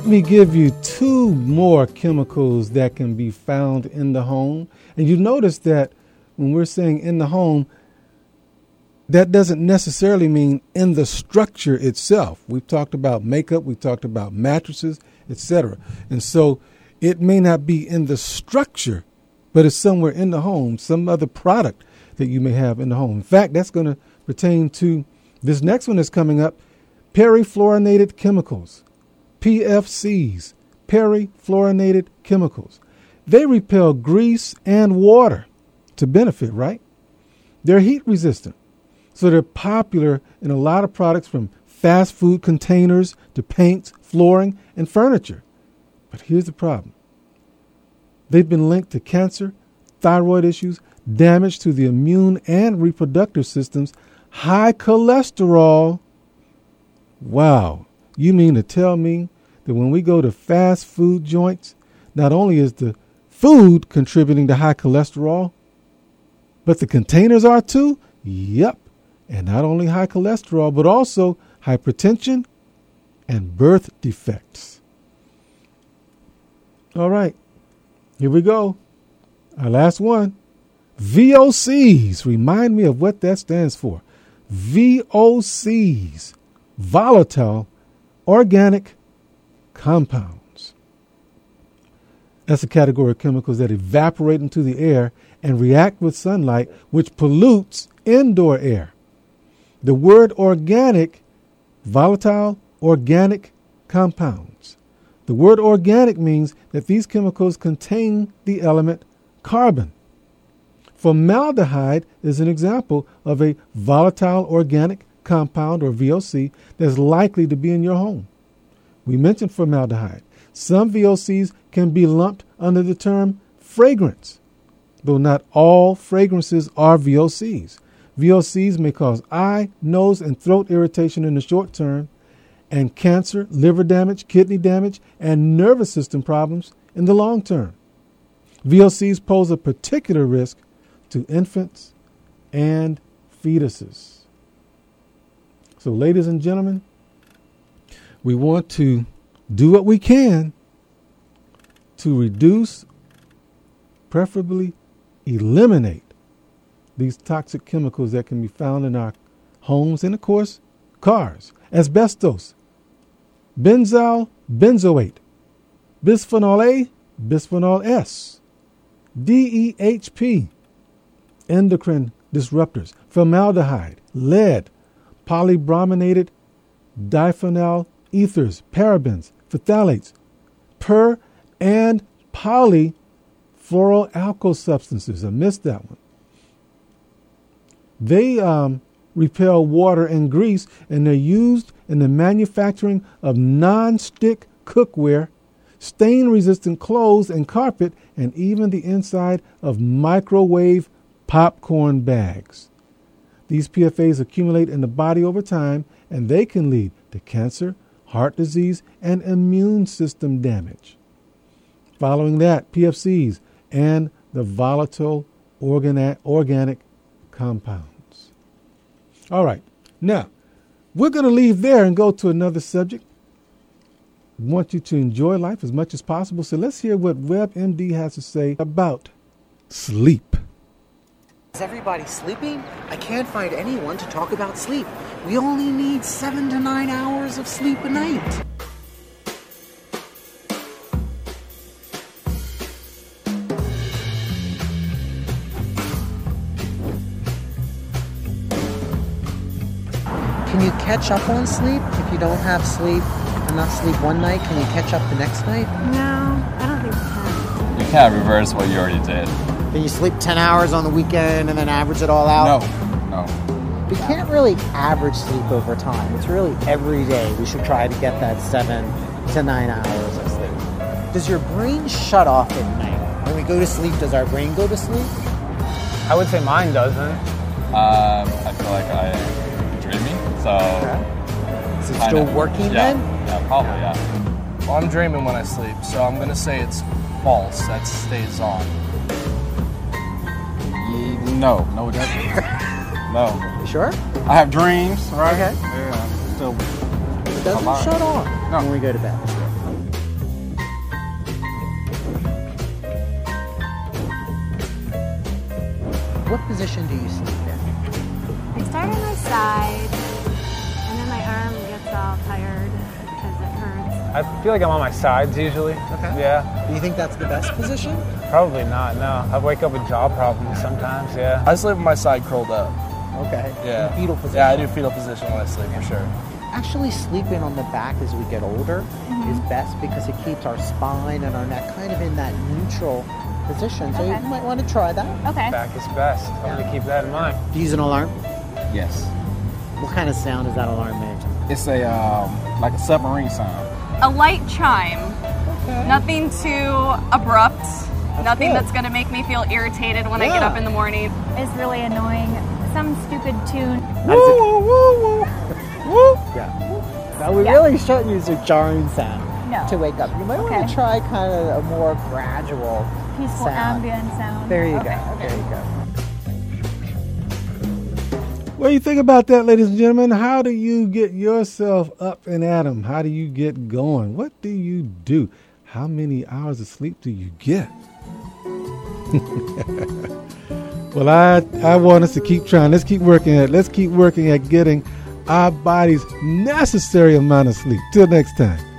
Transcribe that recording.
Let me give you two more chemicals that can be found in the home. And you notice that when we're saying in the home, that doesn't necessarily mean in the structure itself. We've talked about makeup, we've talked about mattresses, etc. And so it may not be in the structure, but it's somewhere in the home, some other product that you may have in the home. In fact, that's going to pertain to this next one that's coming up, perifluorinated chemicals, PFCs, perifluorinated chemicals. They repel grease and water to benefit, right? They're heat resistant. So they're popular in a lot of products from fast food containers to paints, flooring, and furniture. But here's the problem. They've been linked to cancer, thyroid issues, damage to the immune and reproductive systems, high cholesterol. Wow. You mean to tell me that when we go to fast food joints, not only is the food contributing to high cholesterol, but the containers are too? Yep. And not only high cholesterol, but also hypertension and birth defects. All right, here we go. Our last one. VOCs. Remind me of what that stands for. VOCs. Volatile organic compounds. That's a category of chemicals that evaporate into the air and react with sunlight, which pollutes indoor air. The word organic, volatile organic compounds. The word organic means that these chemicals contain the element carbon. Formaldehyde is an example of a volatile organic compound, or VOC, that's likely to be in your home. We mentioned formaldehyde. Some VOCs can be lumped under the term fragrance, though not all fragrances are VOCs. VOCs may cause eye, nose, and throat irritation in the short term, and cancer, liver damage, kidney damage, and nervous system problems in the long term. VOCs pose a particular risk to infants and fetuses. So, ladies and gentlemen, we want to do what we can to reduce, preferably eliminate, these toxic chemicals that can be found in our homes and, of course, cars. Asbestos, benzyl benzoate, bisphenol A, bisphenol S, DEHP, endocrine disruptors, formaldehyde, lead, polybrominated diphenyl ethers, parabens, phthalates, per and polyfluoroalkyl substances. I missed that one. They repel water and grease, and they're used in the manufacturing of non-stick cookware, stain-resistant clothes and carpet, and even the inside of microwave popcorn bags. These PFAs accumulate in the body over time, and they can lead to cancer, heart disease, and immune system damage. Following that, PFCs and the volatile organic compounds. All right. Now, we're going to leave there and go to another subject. I want you to enjoy life as much as possible. So let's hear what WebMD has to say about sleep. Is everybody sleeping? I can't find anyone to talk about sleep. We only need 7 to 9 hours of sleep a night. Can you catch up on sleep? If you don't have sleep, enough sleep one night, can you catch up the next night? No, I don't think you can. You can't reverse what you already did. Can you sleep 10 hours on the weekend and then average it all out? No. We can't really average sleep over time. It's really every day we should try to get that 7 to 9 hours of sleep. Does your brain shut off at night? When we go to sleep, does our brain go to sleep? I would say mine doesn't. I feel like I'm dreaming, so... Okay. Is it still working then? Yeah, probably, yeah. Well, I'm dreaming when I sleep, so I'm going to say it's false. That stays on. No, it doesn't. No. You sure? I have dreams, right? Okay. Yeah. Still. It doesn't shut off when we go to bed. What position do you sleep in? I start on my side, and then my arm gets all tired because it hurts. I feel like I'm on my sides usually. Okay. Yeah. Do you think that's the best position? Probably not, no. I wake up with jaw problems sometimes, yeah. I sleep with my side curled up. Okay. Yeah. In fetal position. Yeah, I do fetal position when I sleep for sure. Actually, sleeping on the back as we get older is best because it keeps our spine and our neck kind of in that neutral position. So Okay. you might want to try that. Okay. Back is best. I'm going to keep that in mind. Do you use an alarm? Yes. What kind of sound does that alarm make? It's a like a submarine sound. A light chime. Nothing too abrupt. Nothing good. that's going to make me feel irritated when I get up in the morning. It's really annoying. Some stupid tune. Yeah. Now we really shouldn't use a jarring sound No. to wake up. You might want Okay. to try kind of a more gradual Peaceful sound. ambient sound. There you Okay, go. okay. There you go. What do you think about that, ladies and gentlemen? How do you get yourself up and at 'em? How do you get going? What do you do? How many hours of sleep do you get? Well, I want us to keep trying. Let's keep working at it. Let's keep working at getting our body's necessary amount of sleep. Till next time.